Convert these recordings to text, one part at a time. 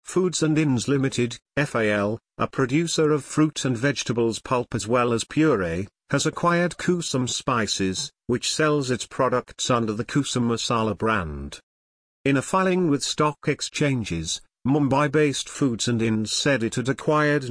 Foods and Inns Limited, FAL, a producer of fruit and vegetables pulp as well as puree, has acquired Kusum Spices, which sells its products under the Kusum Masala brand. In a filing with stock exchanges, Mumbai-based Foods and Inns said it had acquired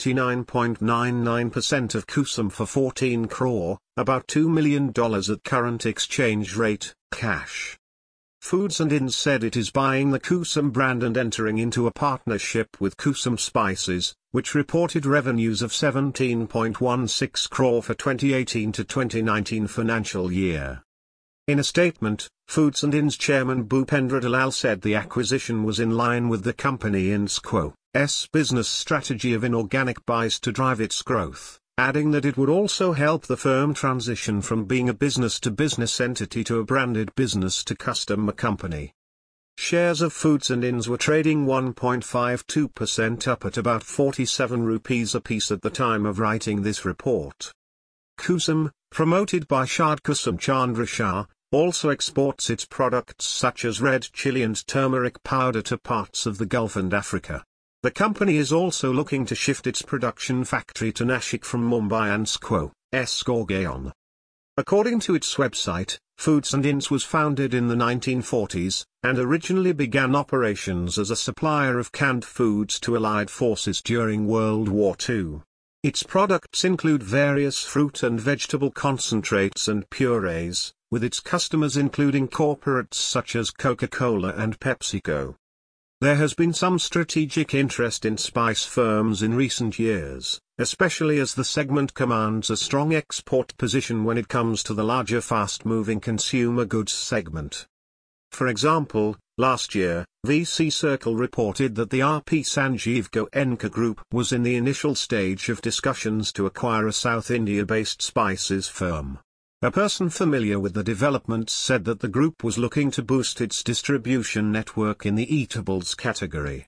99.99% of Kusum for 14 crore, about $2 million at current exchange rate, cash. Foods and Inns said it is buying the Kusum brand and entering into a partnership with Kusum Spices, which reported revenues of 17.16 crore for 2018 to 2019 financial year. In a statement, Foods and Inns chairman Bhupendra Dalal said the acquisition was in line with the company Innsco's business strategy of inorganic buys to drive its growth, adding that it would also help the firm transition from being a business-to-business entity to a branded business-to-customer company. Shares of Foods and Inns were trading 1.52% up at about 47 rupees apiece at the time of writing this report. Kusum, promoted by Shad Kusum Chandra Shah, also exports its products such as red chili and turmeric powder to parts of the Gulf and Africa. The company is also looking to shift its production factory to Nashik from Mumbai and Squo's Gorgaon. According to its website, Foods and Inns was founded in the 1940s, and originally began operations as a supplier of canned foods to Allied forces during World War II. Its products include various fruit and vegetable concentrates and purees, with its customers including corporates such as Coca-Cola and PepsiCo. There has been some strategic interest in spice firms in recent years, especially as the segment commands a strong export position when it comes to the larger fast-moving consumer goods segment. For example, last year, VC Circle reported that the RP Sanjeev Goenka Group was in the initial stage of discussions to acquire a South India-based spices firm. A person familiar with the developments said that the group was looking to boost its distribution network in the eatables category.